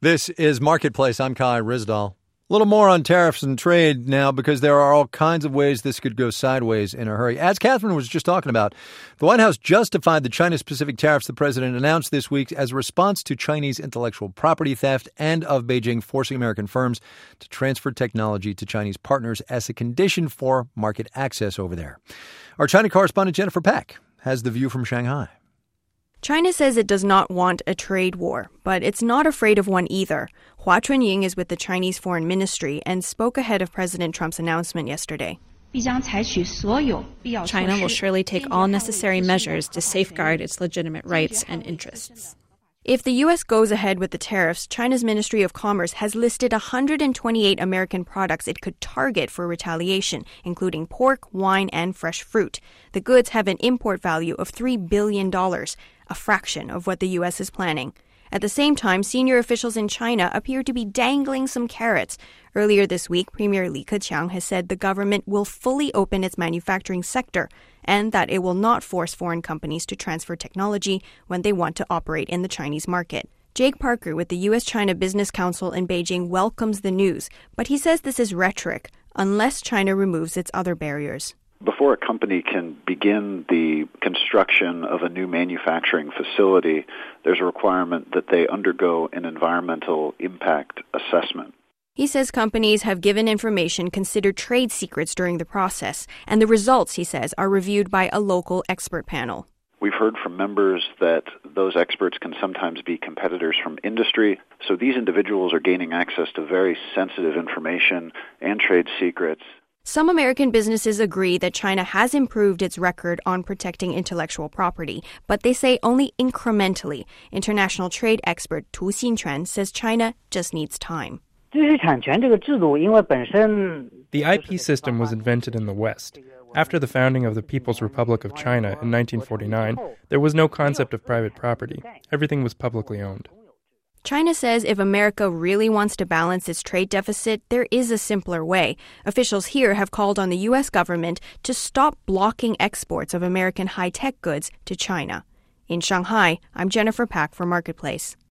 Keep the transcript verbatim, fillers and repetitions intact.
This is Marketplace. I'm Kai Ryssdal. A little more on tariffs and trade now, because there are all kinds of ways this could go sideways in a hurry. As Catherine was just talking about, the White House justified the China-specific tariffs the president announced this week as a response to Chinese intellectual property theft and of Beijing forcing American firms to transfer technology to Chinese partners as a condition for market access over there. Our China correspondent Jennifer Peck has the view from Shanghai. China says it does not want a trade war, but it's not afraid of one either. Hua Chunying is with the Chinese Foreign Ministry and spoke ahead of President Trump's announcement yesterday. China will surely take all necessary measures to safeguard its legitimate rights and interests. If the U S goes ahead with the tariffs, China's Ministry of Commerce has listed one hundred twenty-eight American products it could target for retaliation, including pork, wine, and fresh fruit. The goods have an import value of three billion dollars, a fraction of what the U S is planning. At the same time, senior officials in China appear to be dangling some carrots. Earlier this week, Premier Li Keqiang has said the government will fully open its manufacturing sector and that it will not force foreign companies to transfer technology when they want to operate in the Chinese market. Jake Parker with the U S China Business Council in Beijing welcomes the news, but he says this is rhetoric unless China removes its other barriers. Before a company can begin the construction of a new manufacturing facility, there's a requirement that they undergo an environmental impact assessment. He says companies have given information considered trade secrets during the process, and the results, he says, are reviewed by a local expert panel. We've heard from members that those experts can sometimes be competitors from industry, so these individuals are gaining access to very sensitive information and trade secrets. Some American businesses agree that China has improved its record on protecting intellectual property, but they say only incrementally. International trade expert Tu Xinquan says China just needs time. The I P system was invented in the West. After the founding of the People's Republic of China in nineteen forty-nine, there was no concept of private property. Everything was publicly owned. China says if America really wants to balance its trade deficit, there is a simpler way. Officials here have called on the U S government to stop blocking exports of American high-tech goods to China. In Shanghai, I'm Jennifer Pack for Marketplace.